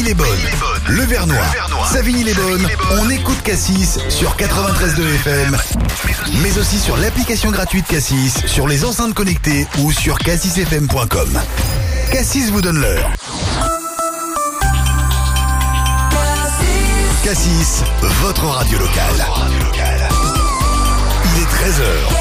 Savigny-les-Bonnes, Le Vernois, Savigny-les-Bonnes, on écoute Cassis sur 93.2 FM, mais aussi sur l'application gratuite Cassis, sur les enceintes connectées ou sur cassisfm.com. Cassis vous donne l'heure. Cassis, votre radio locale. Il est 13h.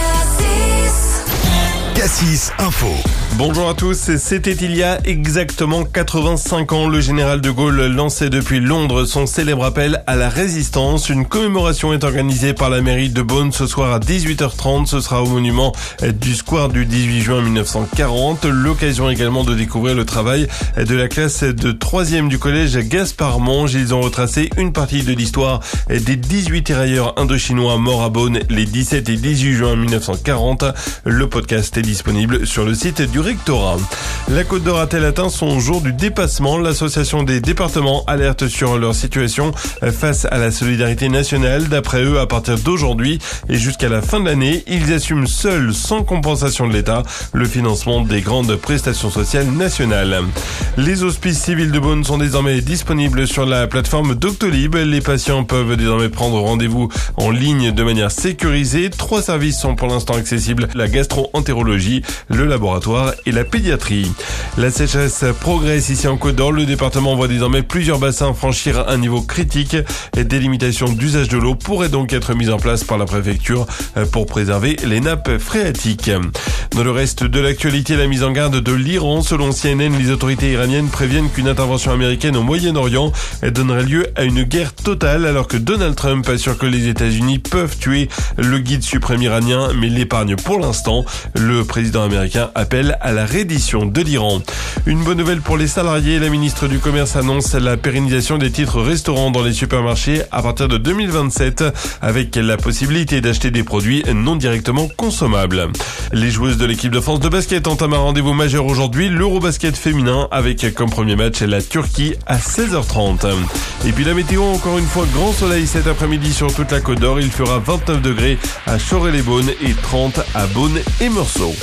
Cassis Info. Bonjour à tous, c'était il y a exactement 85 ans, le général de Gaulle lançait depuis Londres son célèbre appel à la résistance. Une commémoration est organisée par la mairie de Beaune ce soir à 18h30. Ce sera au monument du square du 18 juin 1940. L'occasion également de découvrir le travail de la classe de 3e du collège Gaspard Monge. Ils ont retracé une partie de l'histoire des 18 tirailleurs indochinois morts à Beaune les 17 et 18 juin 1940. Le podcast est disponible sur le site du rectorat. La Côte d'Or a-t-elle atteint son jour du dépassement? L'association des départements alerte sur leur situation face à la solidarité nationale. D'après eux, à partir d'aujourd'hui et jusqu'à la fin de l'année, ils assument seuls, sans compensation de l'État, le financement des grandes prestations sociales nationales. Les hospices civils de Beaune sont désormais disponibles sur la plateforme Doctolib. Les patients peuvent désormais prendre rendez-vous en ligne de manière sécurisée. 3 services sont pour l'instant accessibles: la gastro-entérologie, le laboratoire et la pédiatrie. La sécheresse progresse ici en Côte d'Or. Le département voit désormais plusieurs bassins franchir un niveau critique. Des limitations d'usage de l'eau pourraient donc être mises en place par la préfecture pour préserver les nappes phréatiques. Dans le reste de l'actualité, la mise en garde de l'Iran. Selon CNN, les autorités iraniennes préviennent qu'une intervention américaine au Moyen-Orient donnerait lieu à une guerre totale, alors que Donald Trump assure que les États-Unis peuvent tuer le guide suprême iranien, mais l'épargne pour l'instant. Le président américain appelle à la reddition de l'Iran. Une bonne nouvelle pour les salariés. La ministre du Commerce annonce la pérennisation des titres restaurants dans les supermarchés à partir de 2027, avec la possibilité d'acheter des produits non directement consommables. Les joueuses de l'équipe de France de basket entament un rendez-vous majeur aujourd'hui, l'Eurobasket féminin, avec comme premier match la Turquie à 16h30. Et puis la météo, encore une fois, grand soleil cet après-midi sur toute la Côte d'Or. Il fera 29 degrés à Chorey-les-Beaunes et 30 à Beaune et Meursault.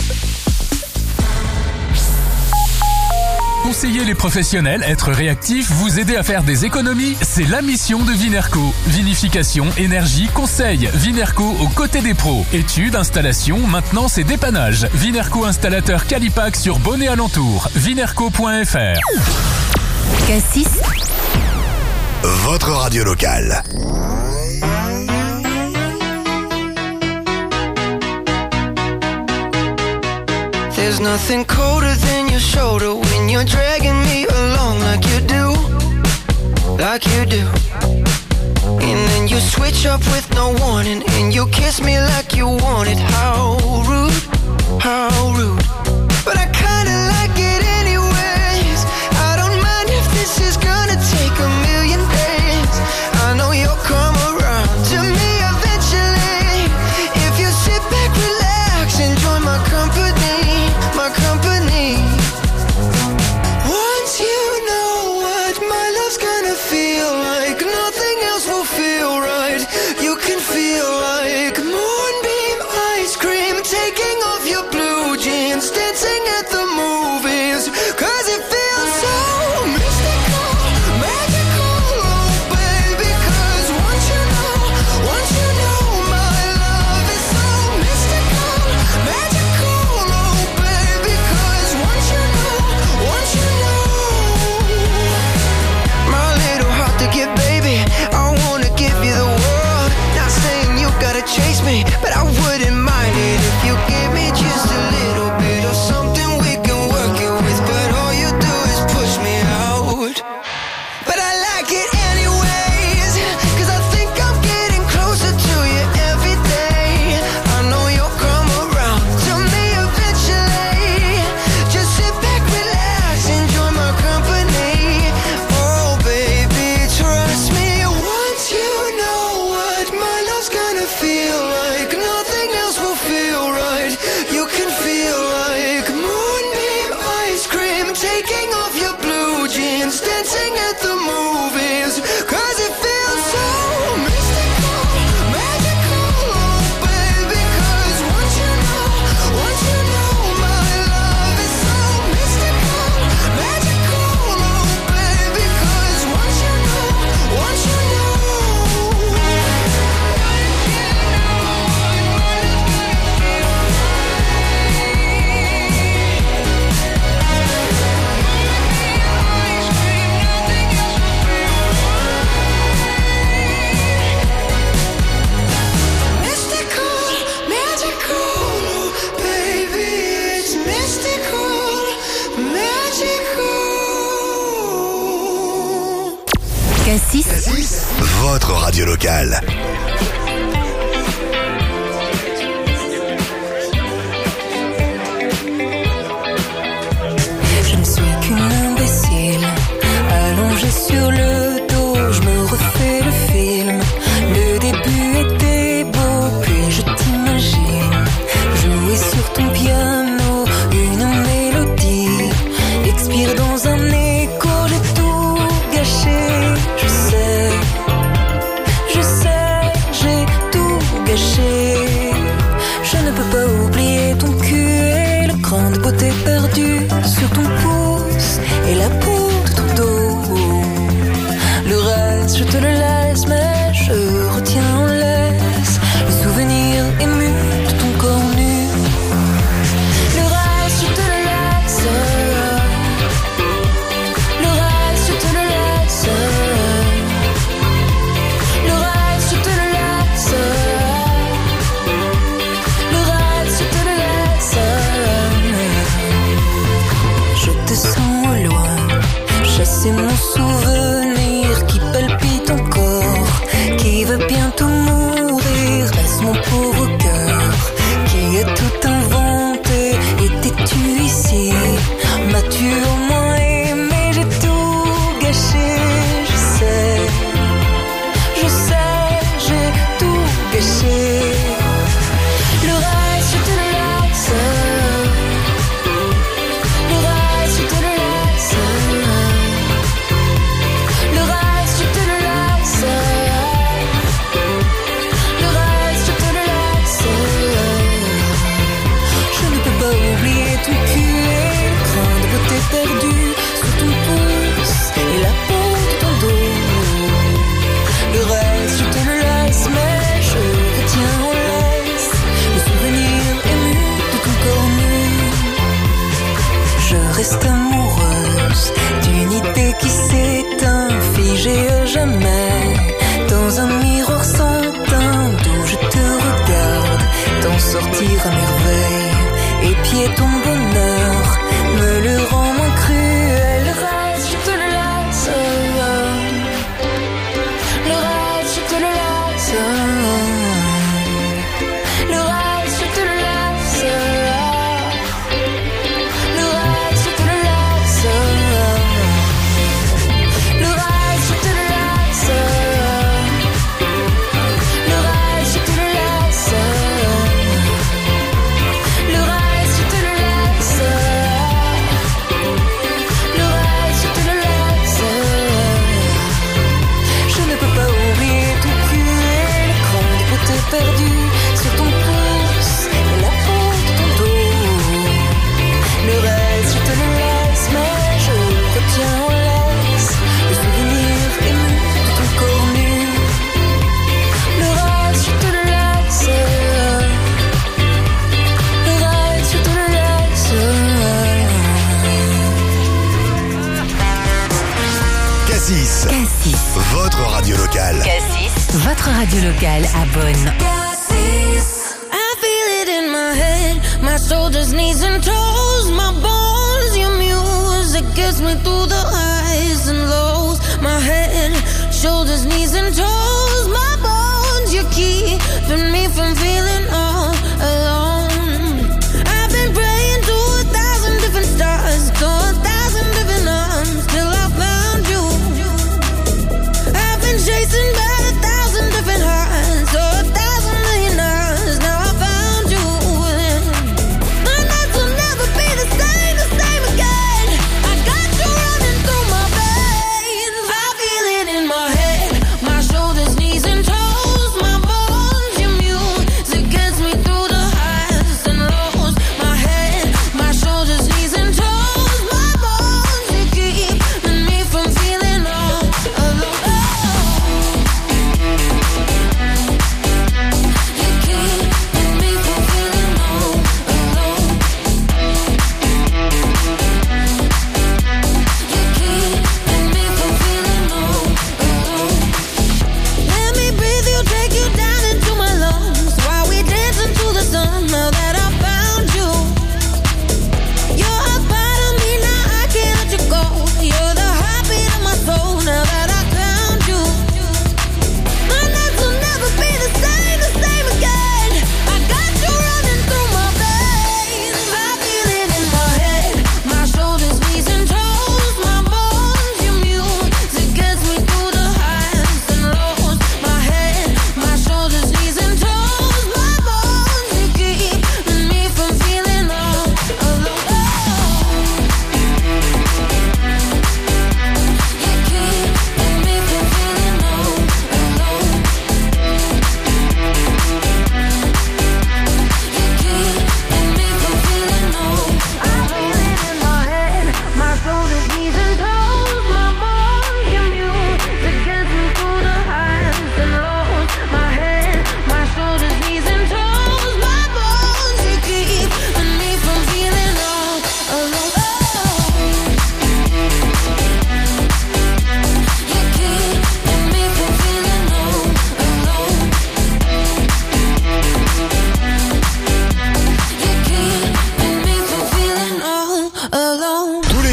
Conseiller les professionnels, être réactif, vous aider à faire des économies, c'est la mission de Vinerco. Vinification, énergie, conseil. Vinerco aux côtés des pros. Études, installation, maintenance et dépannage. Vinerco installateur Calipac sur Beaune et alentour. Vinerco.fr. Cassis, Votre radio locale. There's nothing colder than your shoulder when you're dragging me along like you do. And then you switch up with no warning and you kiss me like you want it. How rude, but I kinda like it anyways. I don't mind if this is gonna take a million days. I know you'll come around to me eventually. If you sit back, relax, enjoy my company. Once you know what my love's gonna feel like, nothing else will feel right. You can feel like moonbeam ice cream, taking off your blue jeans, dancing Cassis, votre radio locale. Je ne suis qu'une imbécile, allongée sur le dos, je me refais le film. Le début était beau, puis je t'imagine jouer sur ton piano, une mélodie expire dans un écho, j'ai tout gâché. Je sais, j'ai tout gâché. Je ne peux pas oublier ton cul et le cran de beauté perdu sur ton pouce et la peau de ton dos. Le reste, je te le laisse, mais je retiens en laisse le souvenir ému de ton corps nu. Le reste, je te le laisse. Le reste, je te le laisse. Le reste, je te le laisse. Le reste, je te le laisse. Je te sens au loin, chasser mon souvenir qui palpite encore, qui veut bientôt mourir. Reste mon pauvre cœur qui a tout inventé. Étais-tu ici? M'as-tu au moins aimé? J'ai tout gâché. Je sais, j'ai tout gâché. Le reste, je te le laisse. Le reste, je te le laisse. Le reste, je te le laisse. Le reste, je te le laisse. Je ne peux pas oublier ton cul et le cran de beauté perdu sur ton pouce et la peau de ton dos. Le reste, je te le laisse, mais je retiens en laisse le souvenir ému de ton corps nu. Je reste amoureuse d'une idée qui s'éteint, figée à jamais dans un miroir sans teint d'où je te regarde t'en sortir à merveille. Épier ton bonheur me le rend moins cruel. Le reste, je te le laisse. Le reste, je te le laisse. Le reste, je te le laisse. Le reste, je te le laisse. Le reste, je te le laisse. Le reste, je te le laisse. Le reste, je te le laisse. Le reste, je te le laisse. Je ne peux pas oublier ton cul et le cran de beauté perdu sur ton pouce et la peau de ton dos. Le reste, je te le laisse, mais je retiens en laisse le souvenir ému de ton corps nu. Le reste, je te le laisse. Le reste, je te le laisse. Cassis, votre radio locale. Cassis, votre radio locale à Bonn. I feel it in my head, my shoulders, knees and toes, my bones, your music gets me through the highs and lows. My head, shoulders, knees and toes, my bones, you're keeping me from feeling all alone. I've been praying to 1,000 different stars, to 1,000 different arms, till I found you. I've been chasing by 1,000 different hearts, so 1,000 million hours. Now I found you. My nights will never be the same again. I got you running through my veins. I feel it in my head, my shoulders, knees and toes, my bones, your music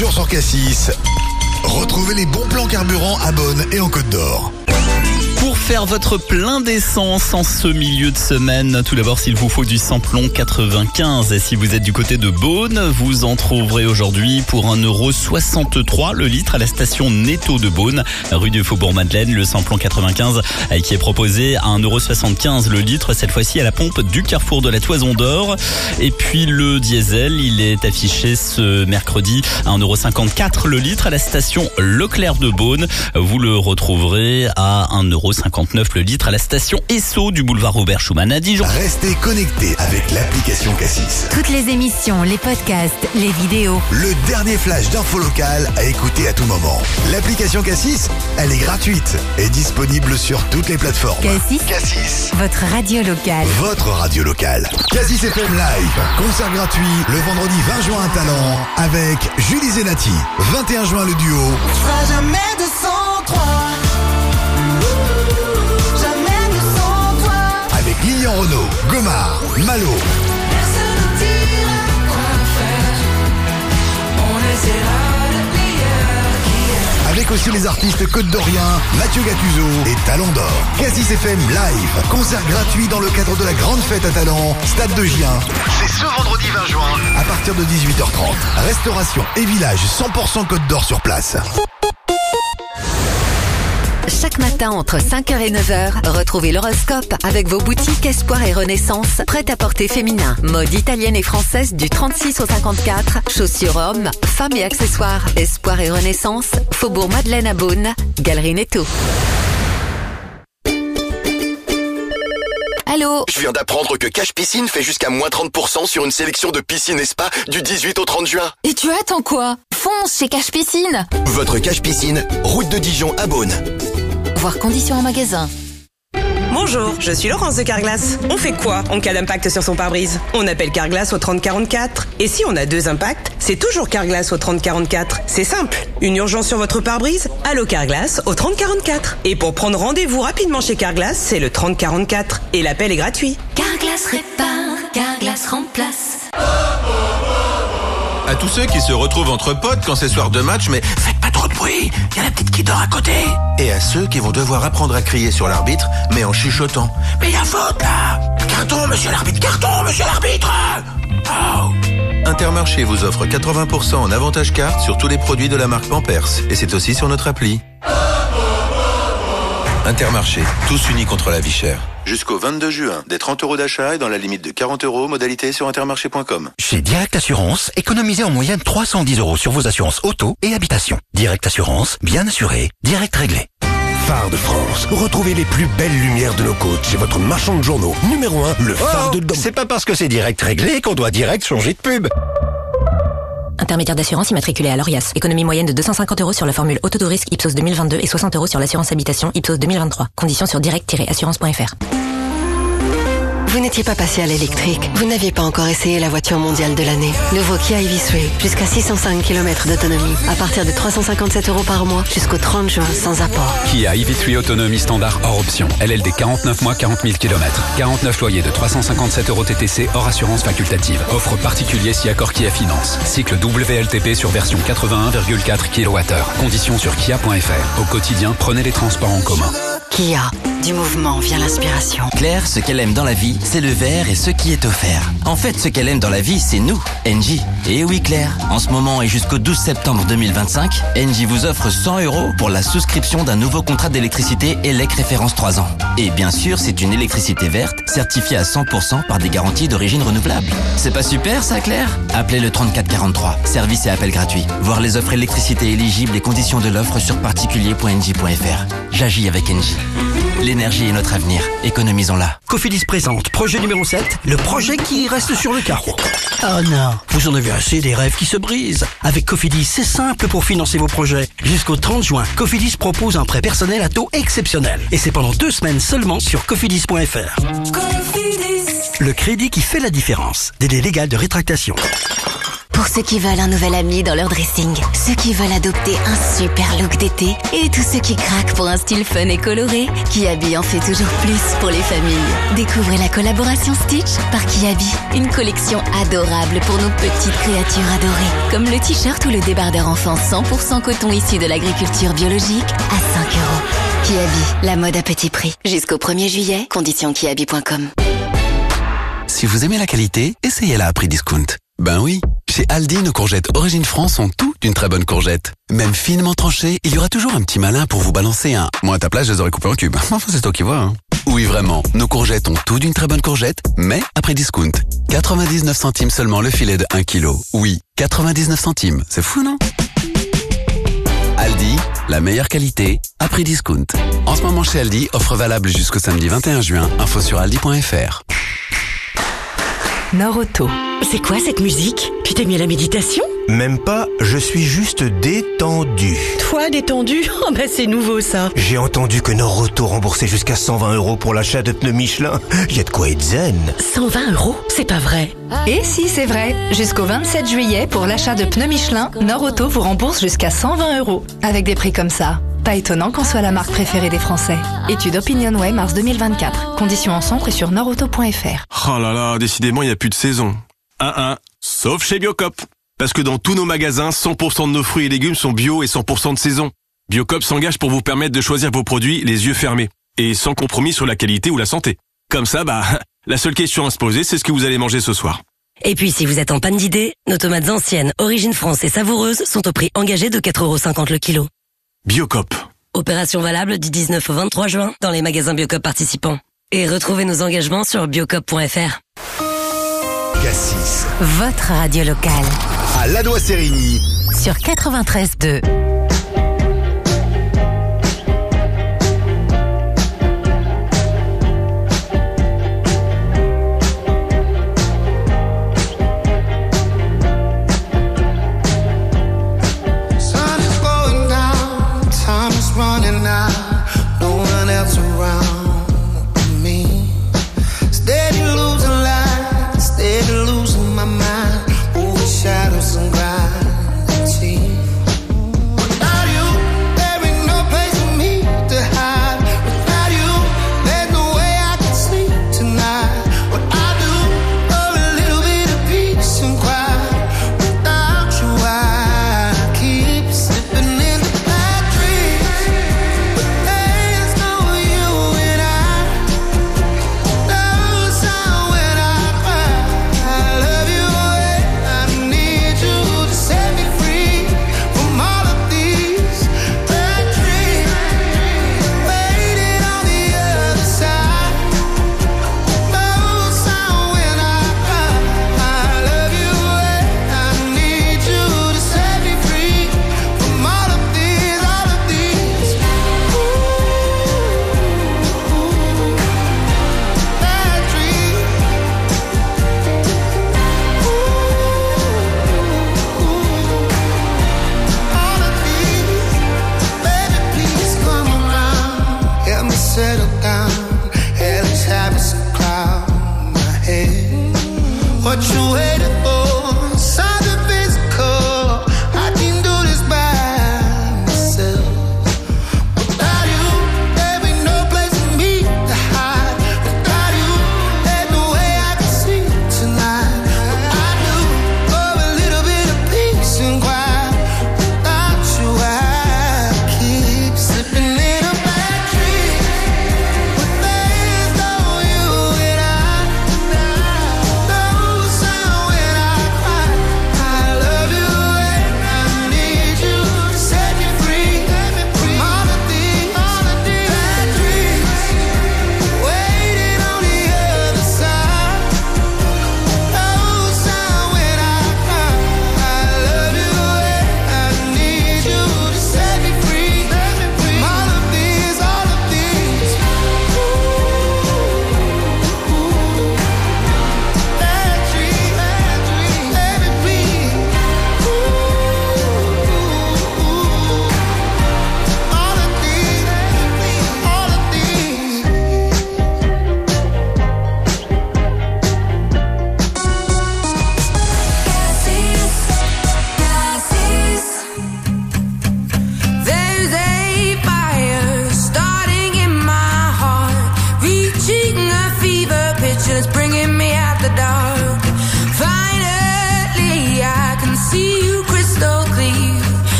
jours sur Cassis. Retrouvez les bons plans carburant à Beaune et en Côte d'Or. Pour faire votre plein d'essence en ce milieu de semaine, tout d'abord s'il vous faut du samplon 95. Et si vous êtes du côté de Beaune, vous en trouverez aujourd'hui pour 1,63€ le litre à la station Netto de Beaune, rue du Faubourg-Madeleine. Le samplon 95 qui est proposé à 1,75€ le litre, cette fois-ci à la pompe du carrefour de la Toison d'Or. Et puis le diesel, il est affiché ce mercredi à 1,54€ le litre à la station Leclerc de Beaune. Vous le retrouverez à 1,59€ le litre à la station Esso du boulevard Robert Schumann à Dijon. Restez connectés avec l'application Cassis. Toutes les émissions, les podcasts, les vidéos. Le dernier flash d'info locale à écouter à tout moment. L'application Cassis, elle est gratuite et disponible sur toutes les plateformes. Cassis, votre radio locale. Votre radio locale. Cassis FM Live, concert gratuit le vendredi 20 juin à Talent avec Julie Zenati. 21 juin le duo. Sera jamais de 103. Jamais de 103. Avec Lilian Renaud, Gomard, Malo. Personne ne dira quoi faire. On essaiera le meilleur qui est. Avec aussi les artistes côte-d'Oriens, Mathieu Gattuso et Talent d'Or. Cassis FM Live, concert gratuit dans le cadre de la grande fête à Talent, Stade de Gien. C'est ce vendredi 20 juin, à partir de 18h30. Restauration et village 100% Côte d'Or sur place. Chaque matin entre 5h et 9h, retrouvez l'horoscope avec vos boutiques Espoir et Renaissance, prêt-à-porter féminin, mode italienne et française du 36 au 54, chaussures hommes, femmes et accessoires, Espoir et Renaissance, Faubourg Madeleine à Beaune, Galerie Netto. Allô? Je viens d'apprendre que Cash Piscine fait jusqu'à moins 30% sur une sélection de piscines et spas du 18 au 30 juin. Et tu attends quoi? Fonce chez Cash Piscine. Votre Cash Piscine, route de Dijon à Beaune. Voir conditions en magasin. Bonjour, je suis Laurence de Carglass. On fait quoi en cas d'impact sur son pare-brise? On appelle Carglass au 3044. Et si on a 2 impacts, c'est toujours Carglass au 3044. C'est simple. Une urgence sur votre pare-brise? Allô Carglass au 3044. Et pour prendre rendez-vous rapidement chez Carglass, c'est le 3044. Et l'appel est gratuit. Carglass répare, Carglass remplace. À tous ceux qui se retrouvent entre potes quand c'est soir de match, mais faites pas trop de bruit, il y a la petite qui dort à côté. Et à ceux qui vont devoir apprendre à crier sur l'arbitre, mais en chuchotant. Mais il y a faute là! Carton, monsieur l'arbitre! Carton, monsieur l'arbitre! Oh! Intermarché vous offre 80% en avantage carte sur tous les produits de la marque Pampers. Et c'est aussi sur notre appli. Intermarché, tous unis contre la vie chère. Jusqu'au 22 juin, des 30 € d'achat et dans la limite de 40 €, modalité sur intermarché.com. Chez Direct Assurance, économisez en moyenne 310 € sur vos assurances auto et habitation. Direct Assurance, bien assuré, direct réglé. Phare de France. Retrouvez les plus belles lumières de nos côtes chez votre marchand de journaux. Numéro 1, le phare de Dom. C'est pas parce que c'est direct réglé qu'on doit direct changer de pub. Intermédiaire d'assurance immatriculé à l'ORIAS. Économie moyenne de 250 € sur la formule auto de risque Ipsos 2022 et 60 € sur l'assurance habitation Ipsos 2023. Conditions sur direct-assurance.fr. Vous n'étiez pas passé à l'électrique. Vous n'aviez pas encore essayé la voiture mondiale de l'année. Nouveau Kia EV3, jusqu'à 605 km d'autonomie. À partir de 357 € par mois, jusqu'au 30 juin, sans apport. Kia EV3 autonomie standard hors option. LLD 49 mois, 40 000 km. 49 loyers de 357 € TTC hors assurance facultative. Offre particulier si accord Kia Finance. Cycle WLTP sur version 81,4 kWh. Conditions sur kia.fr. Au quotidien, prenez les transports en commun. Kia, du mouvement vient l'inspiration. Claire, ce qu'elle aime dans la vie, c'est le verre et ce qui est offert. En fait, ce qu'elle aime dans la vie, c'est nous, Engie. Et oui Claire, en ce moment et jusqu'au 12 septembre 2025, Engie vous offre 100 € pour la souscription d'un nouveau contrat d'électricité ELEC référence 3 ans. Et bien sûr, c'est une électricité verte, certifiée à 100% par des garanties d'origine renouvelable. C'est pas super ça Claire? Appelez le 3443, service et appel gratuit. Voir les offres électricité éligibles et conditions de l'offre sur particulier.engie.fr. J'agis avec Engie. L'énergie est notre avenir, économisons-la. Cofidis présente projet numéro 7, le projet qui reste sur le carreau. Oh non, vous en avez assez des rêves qui se brisent. Avec Cofidis, c'est simple pour financer vos projets. Jusqu'au 30 juin, Cofidis propose un prêt personnel à taux exceptionnel. Et c'est pendant 2 semaines seulement sur cofidis.fr. Cofidis. Le crédit qui fait la différence. Délai légal de rétractation. Pour ceux qui veulent un nouvel ami dans leur dressing, ceux qui veulent adopter un super look d'été et tous ceux qui craquent pour un style fun et coloré, Kiabi en fait toujours plus pour les familles. Découvrez la collaboration Stitch par Kiabi, une collection adorable pour nos petites créatures adorées, comme le t-shirt ou le débardeur enfant 100% coton issu de l'agriculture biologique à 5 €. Kiabi, la mode à petit prix. Jusqu'au 1er juillet, conditions kiabi.com. Si vous aimez la qualité, essayez-la à prix discount. Ben oui, chez Aldi, nos courgettes Origine France sont tout d'une très bonne courgette. Même finement tranchées, il y aura toujours un petit malin pour vous balancer un « moi à ta place, je les aurais coupés en cubes ». Enfin, c'est toi qui vois, hein. Oui, vraiment, nos courgettes ont tout d'une très bonne courgette, mais à prix discount. 99 centimes seulement le filet de 1 kg. Oui, 99 centimes, c'est fou, non? Aldi, la meilleure qualité, à prix discount. En ce moment chez Aldi, offre valable jusqu'au samedi 21 juin, info sur aldi.fr. Nord-Auto. C'est quoi cette musique? Tu t'es mis à la méditation? Même pas, je suis juste détendu. Toi, détendu? Oh bah c'est nouveau ça. J'ai entendu que Nord-Auto remboursait jusqu'à 120 € pour l'achat de pneus Michelin. Y a de quoi être zen. 120 €? C'est pas vrai. Et si, c'est vrai. Jusqu'au 27 juillet, pour l'achat de pneus Michelin, Nord-Auto vous rembourse jusqu'à 120 €. Avec des prix comme ça. Pas étonnant qu'on soit la marque préférée des Français. Étude OpinionWay mars 2024. Conditions en centre et sur nordauto.fr. Oh là là, décidément, il n'y a plus de saison. Sauf chez Biocop. Parce que dans tous nos magasins, 100% de nos fruits et légumes sont bio et 100% de saison. Biocop s'engage pour vous permettre de choisir vos produits les yeux fermés. Et sans compromis sur la qualité ou la santé. Comme ça, la seule question à se poser, c'est ce que vous allez manger ce soir. Et puis si vous êtes en panne d'idées, nos tomates anciennes, Origine France et savoureuses sont au prix engagé de 4,50 € le kilo. Biocop. Opération valable du 19 au 23 juin dans les magasins Biocop participants. Et retrouvez nos engagements sur biocop.fr. Cassis. Votre radio locale. À Ladois-Sérigny. Sur 93.2. Running out, no one else around me. Steady losing light, steady losing my mind. Over shadows and gravity.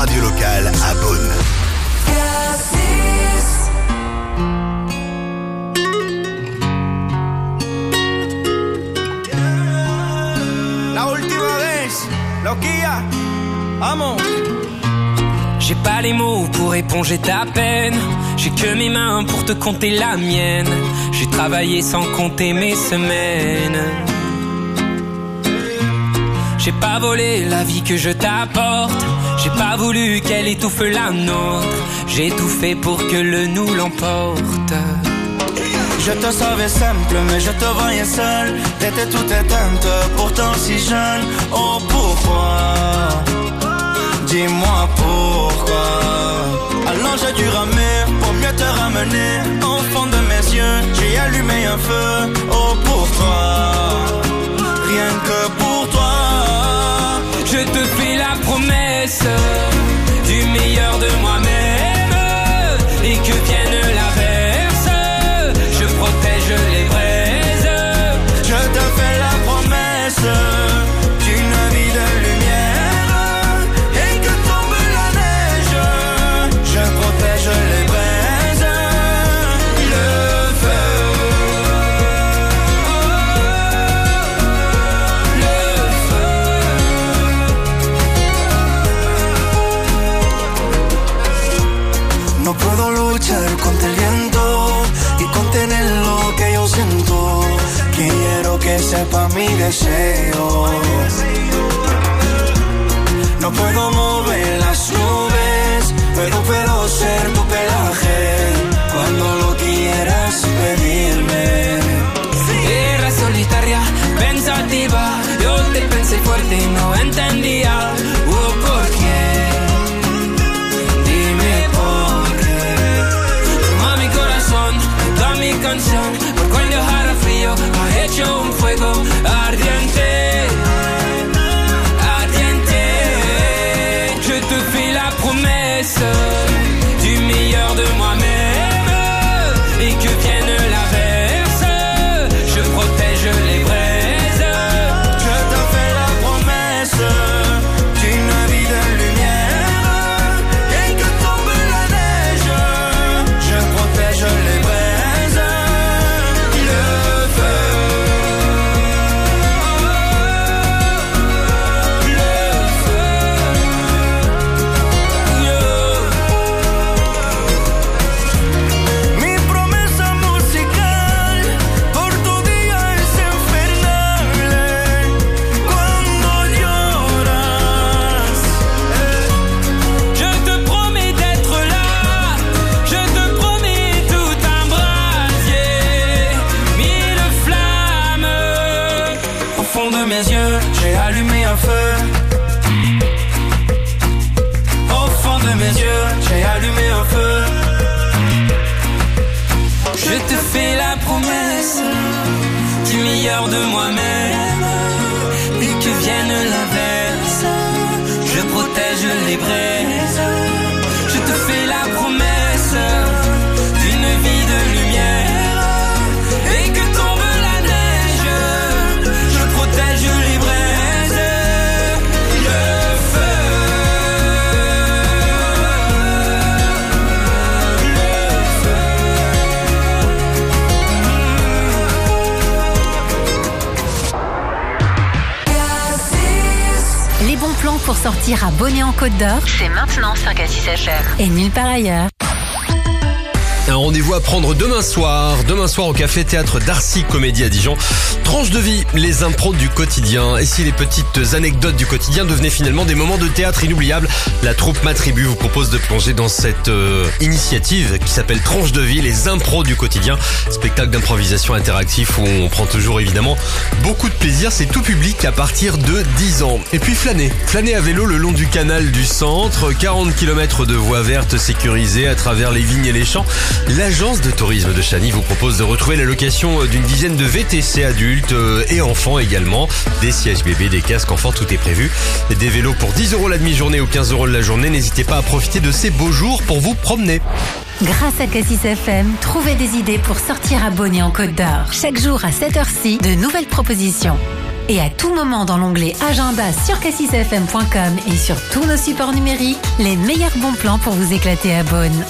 radio locale à Beaune. La última vez, loquilla, vamos. J'ai pas les mots pour éponger ta peine. J'ai que mes mains pour te compter la mienne. J'ai travaillé sans compter mes semaines. J'ai pas volé la vie que je t'apporte. J'ai pas voulu qu'elle étouffe la nôtre. J'ai tout fait pour que le nous l'emporte. Je te savais simple, mais je te voyais seul. T'étais toute éteinte, pourtant si jeune. Oh pourquoi? Dis-moi pourquoi. Alors j'ai dû ramer pour mieux te ramener. Au fond de mes yeux, j'ai allumé un feu. Oh pour toi, rien que pour toi. Je te fais la promesse du meilleur de moi-même. Et que vienne l'averse, je protège les braises. Je te fais la promesse d'une vie de lumière. Et que tombe la neige, je protège les braises. Le feu, le feu. No puedo luchar contra el viento y contener lo que yo siento. Quiero que sepa mi deseo. No puedo mover las nubes, pero puedo ser tu pelaje cuando lo quieras pedirme. Era solitaria, pensativa. Yo te pensé fuerte y no entendía. ¿Por qué? Dime por qué. Toma mi corazón, toda mi canción. Por cuando hará frío, ha hecho un fuego ardiente. Ardiente. Je te fais la promesse du meilleur de moi-même. Et que vienne l'averse, je protège les braises. Je te fais la promesse d'une vie de lumière. Et que tombe la neige, je protège les braises. Le feu, le feu, mi promesa musical por tu día es infernal. Cuando lloras, Je te promets d'être là. Je te promets tout un brasier. Mille flammes. au fond de mes yeux, j'ai allumé un feu. Au fond de mes yeux, j'ai allumé un feu. Je te fais la promesse du meilleur de moi-même. Et que vienne l'averse, je protège les braises. Je te fais la promesse d'une vie de lumière. Et que tombe la neige, je protège les braises. Le feu, Les bons plans pour sortir à Bonnet-en-Côte d'Or, c'est maintenant 5 à 6 HR. Et nulle part ailleurs. Un rendez-vous à prendre demain soir au Café Théâtre d'Arcy Comédie à Dijon. Tranche de vie, les impros du quotidien. Et si les petites anecdotes du quotidien devenaient finalement des moments de théâtre inoubliables, la troupe Ma Tribu vous propose de plonger dans cette initiative qui s'appelle Tranche de vie, les impros du quotidien. Spectacle d'improvisation interactif où on prend toujours évidemment beaucoup de plaisir. C'est tout public à partir de 10 ans. Et puis flâner à vélo le long du canal du centre, 40 km de voies vertes sécurisées à travers les vignes et les champs. L'agence de tourisme de Chagny vous propose de retrouver la location d'une dizaine de VTC adultes et enfants également. Des sièges bébés, des casques enfants, tout est prévu. Des vélos pour 10 € la demi-journée ou 15 € la journée. N'hésitez pas à profiter de ces beaux jours pour vous promener. Grâce à Cassis FM, trouvez des idées pour sortir à Bonnet-en-Côte d'Or. Chaque jour à 7h ci, de nouvelles propositions. Et à tout moment dans l'onglet Agenda sur cassisfm.com et sur tous nos supports numériques, les meilleurs bons plans pour vous éclater à Beaune.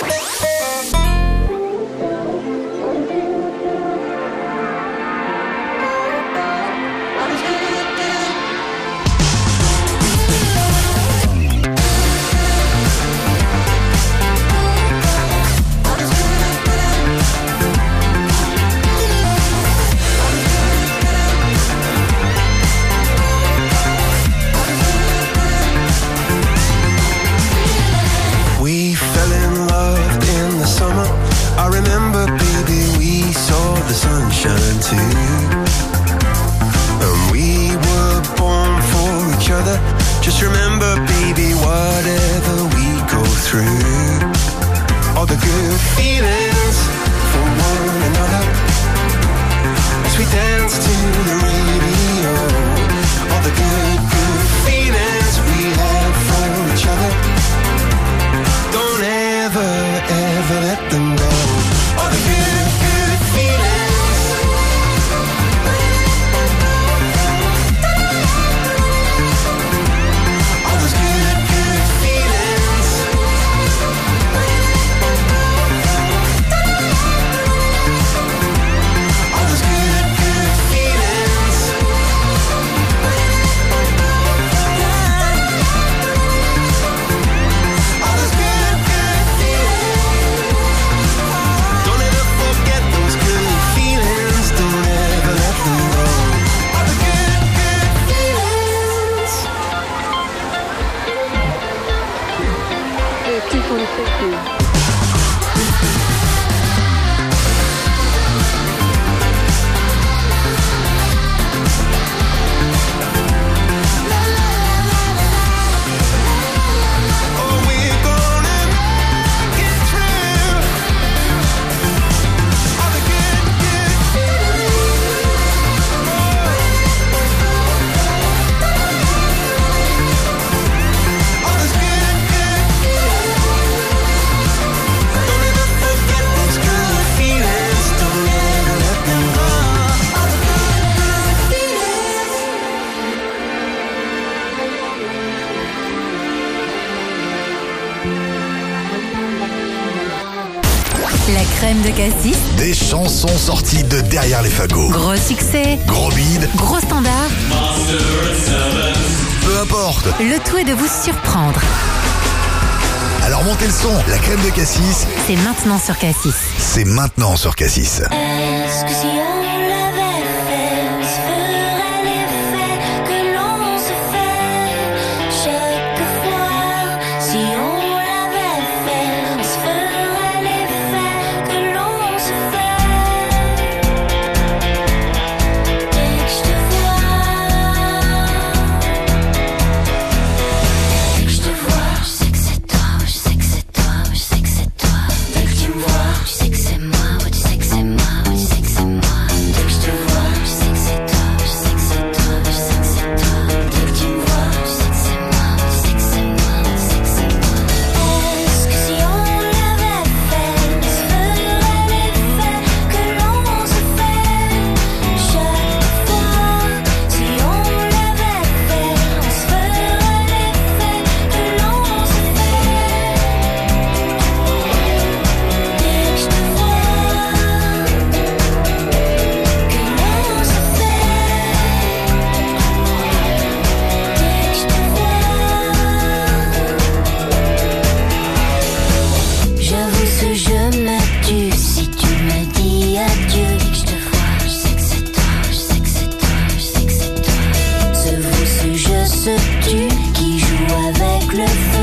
De Cassis. Des chansons sorties de derrière les fagots. Gros succès. Gros bide. Gros standard. Peu importe. Le tout est de vous surprendre. Alors montez le son. La crème de Cassis. C'est maintenant sur Cassis. C'est maintenant sur Cassis. Est-ce que si on l'avait fait, on se ferait l'effet que l'on se fait chaque fois? Si on l'avait fait, on se ferait l'effet que l'on se fait. Dès que je te vois, je sais que c'est toi, je sais que c'est toi, je sais que c'est toi. Dès que tu me vois, tu sais que c'est moi. Tu sais que c'est moi, tu sais que c'est moi. Dès que je te vois, je sais que c'est toi, je sais que c'est toi, je sais que c'est toi. Dès que tu me vois, tu sais que c'est moi, tu sais que c'est moi, tu sais que c'est moi. Est-ce que si on l'avait fait, on se ferait l'effet que l'on se fait chaque fois? Si on l'avait fait, on se ferait l'effet que l'on se fait. Dès que je te vois, j'avoue ce jeu me tue. Si tu me dis adieu, dès que je te vois, je sais que c'est toi, je sais que c'est toi, je sais que c'est toi. Ce jeu se tue, qui joue avec le feu.